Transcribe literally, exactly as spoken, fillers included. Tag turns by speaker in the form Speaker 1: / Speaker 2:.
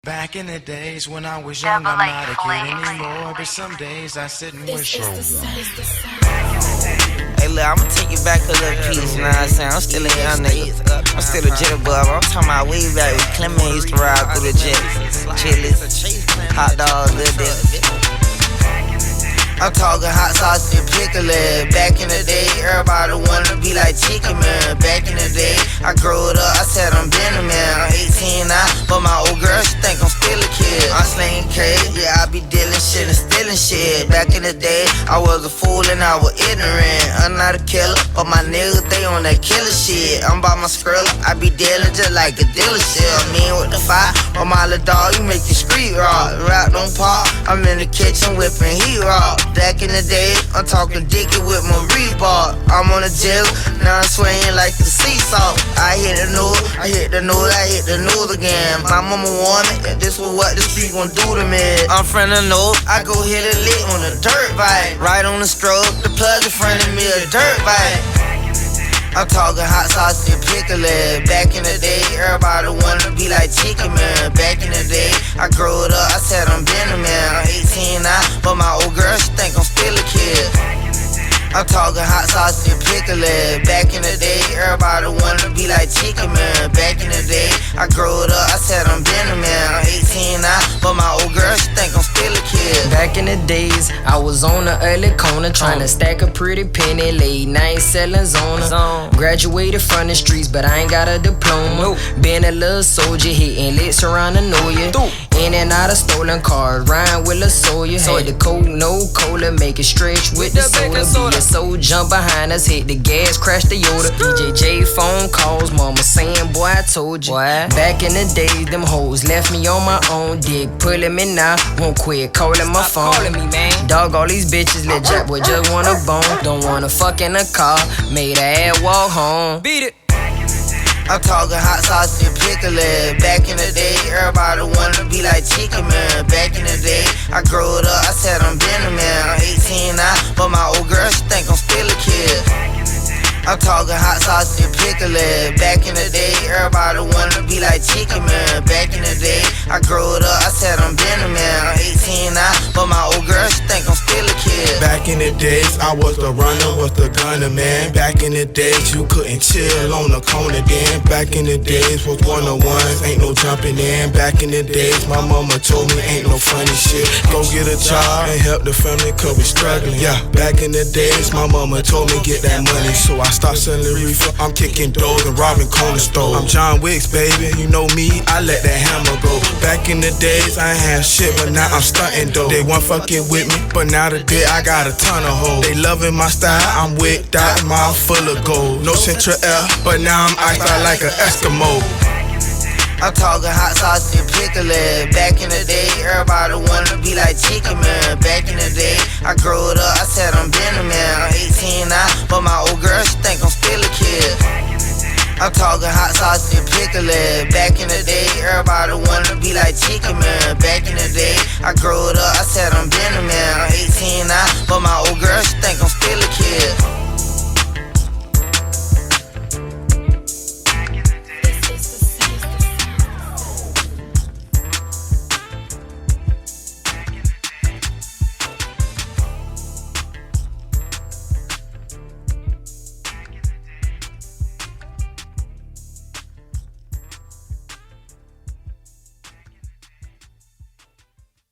Speaker 1: Back in the days when I was young, I'm not a kid anymore. But some days I sit and wish.
Speaker 2: Hey, look, I'ma take you back a little piece, you know what I'm saying? I'm still a young nigga. I'm still a jitterbug. I'm talking about way back when Clement used to ride through the jet. Chili's, hot dogs, little bit. I'm talking hot sauce and pickle it. Back in the day, everybody wanted to be like Chicken Man. Back in the day, I grew it up, I said I'm been a man. I'm eighteen now, but my old girl, she think I'm still a kid. I'm slinging K, yeah, I be dealing shit and stealing shit. Back in the day, I was a fool and I was ignorant. I'm not a killer, but my niggas, they on that killer shit. I'm by my skrilla, I be dealing just like a dealership. I mean with the fire, on my little dog, you make the street rock. Rap don't pop, I'm in the kitchen whipping heat rock. Back in the day, I'm talking dicky with my Reebok. I'm on the jail, now I'm swaying like the seesaw. I hit the nose, I hit the nose, I hit the nose again. My mama warned me, this was what the street gon' do to me. I'm from the nose, I go hit a lick on a dirt bike. Right on the stroke, the plug in front of me, a dirt bike. I'm talking hot sauce and pickle it. Back in the day, everybody wanted to be like Chicken Man. Back in the day, I grew it up, I said I'm been a man. I'm eighteen now, but my old girl, she think I'm still a kid. I'm talking hot sauce and pickle it. Back in the day, everybody wanted to be like Chicken Man. Back in the day, I grew it up, I said I'm been a man. I'm eighteen now, but my old girl, she think I'm still a kid.
Speaker 3: Back in the days, I was on the early corner trying to stack a pretty penny. Late night selling zona. Graduated from the streets, but I ain't got a diploma. Been a little soldier, hitting licks around the know ya. In and out of stolen cars, riding with a Sawyer. Had the coke, no cola, make it stretch with the soda. Be a soul jump behind us, hit the gas, crash the Yoda. D J J phone calls, mama saying, boy, I told you. Back in the days, them hoes left me on my own. Dick pulling me now, won't quit calling my phone. Dog, all these bitches, let Jack boy just want a bone. Don't wanna fuck in a car, made her ass walk home. Beat it.
Speaker 2: I'm talking hot sauce and pickle it. Back in the day, everybody wanted to be like Chicken Man. Back in the day, I grew it up, I said I'm been a man. I'm eighteen now, but my old girl, she think I'm still a kid. I'm talking hot sauce and pickle it. Back in the day, everybody wanted to be like Chicken Man. Back in the day, I grew it up, I said I'm been a man. I'm eighteen now, but my old girl, she think I'm still a kid.
Speaker 4: Back in the days, I was the runner, was the gunner, man. Back in the days, you couldn't chill on the corner then. Back in the days, was one-on-ones, ain't no jumping in. Back in the days, my mama told me ain't no funny shit. Go get a job and help the family cause we struggling. Yeah, back in the days, my mama told me get that money, so I start selling reefer. I'm kicking doors and robbing corner stores. I'm John Wicks, baby, you know me, I let that hammer go. Back in the days, I ain't had shit, but now I'm stunting though. They weren't fucking with me, but now today I got a ton of hoes. They loving my style, I'm wicked out, mouth full of gold. No central air, but now I'm iced out like an Eskimo.
Speaker 2: I'm talking hot sauce and pickle it. Back in the day, everybody wanted to be like Chicken Man. Back in the day, I grew it up, I said I'm been a man. I'm eighteen now, but my old girl, she think I'm still a kid. I'm talking hot sauce and pickle it. Back in the day, everybody wanted to be like